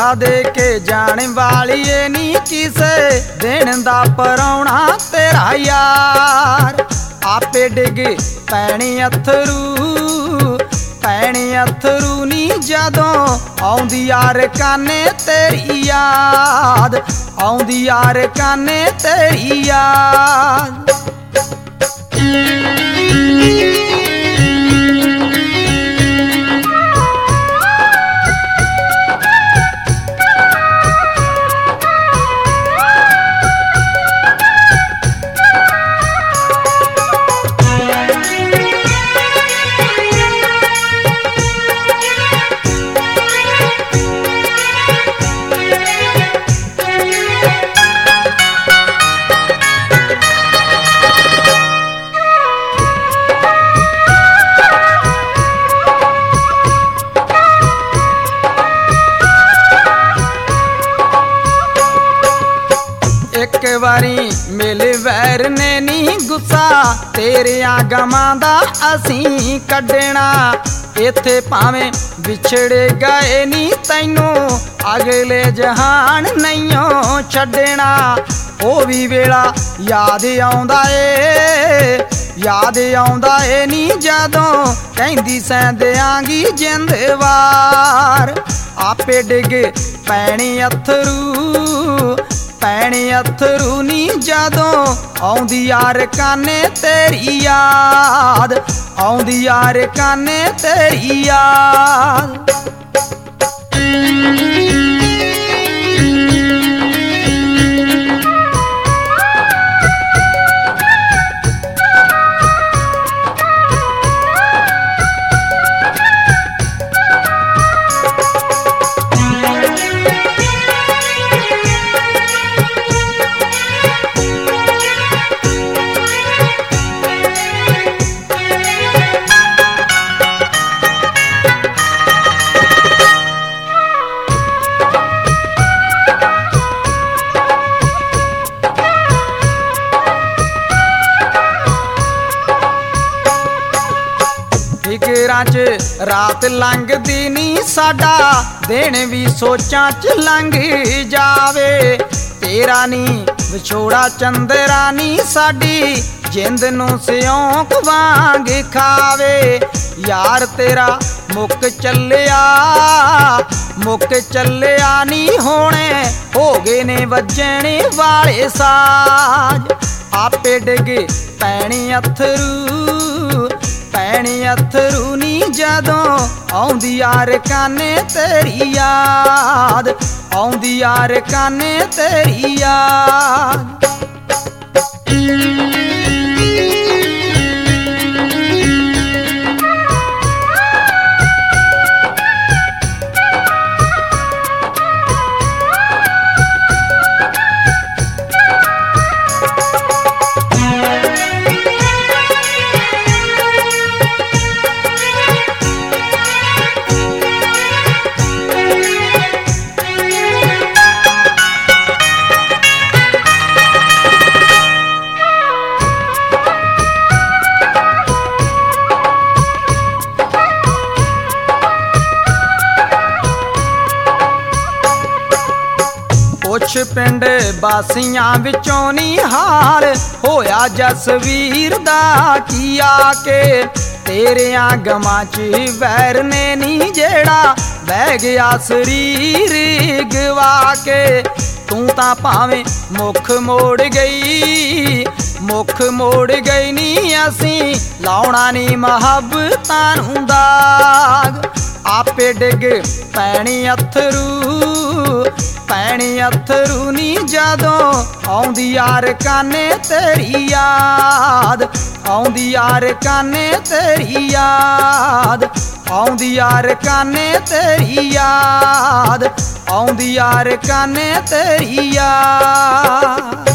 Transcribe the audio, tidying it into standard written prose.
दे के जाने वाली नी किसे दिन दा परौना तेरा यार। आपे डिग पैणी अथरू नी जदों आउंदी यार काने तेरी याद, आउंदी यार काने तेरी याद। एक बारी मिल वैर ने नी गुस्सा तेरिया गमां दा असीं कड्डना। इत्थे भावें विछड़ गए नी तैनू अगले जहान नहींओ छड्डना। ओ भी वेला याद आउंदा ए नी जदों कहंदी सैं देआंगी जिंद वार। आपे डिग पैणी अथरू नी जदों आउंदी यार काने तेरी याद, आउंदी यार काने तेरी याद। फिकरां च रात लंघदी नी साडा दिन भी सोचां च लंघ जावे। तेरा नी विछोड़ा चंदरा नी साडी जिंद नूं सियोंक वांग खावे। यार तेरा मुक चलिया नी होणे हो गए ने वजणे वाले साज। आपे डिग पैणी अथरू नी जदों आउंदी यार काने तेरी याद, आउंदी यार काने तेरी याद। कुछ पिंड बासियां विचों नी हाल होया जसवीर दा की आके। तेरियां गमां च वैर ने नी जेड़ा बह गया शरीर गवा के। तू तां भावें मुख मोड़ गई नी असीं लाउणा नी मुहब्बतां नूं दाग। आपे डिग पैणी अथरू नी जदों आउंदी यार काने तेरी याद, आउंदी यार काने तेरी याद, आउंदी यार काने तेरी याद, आउंदी यार काने तेरी याद।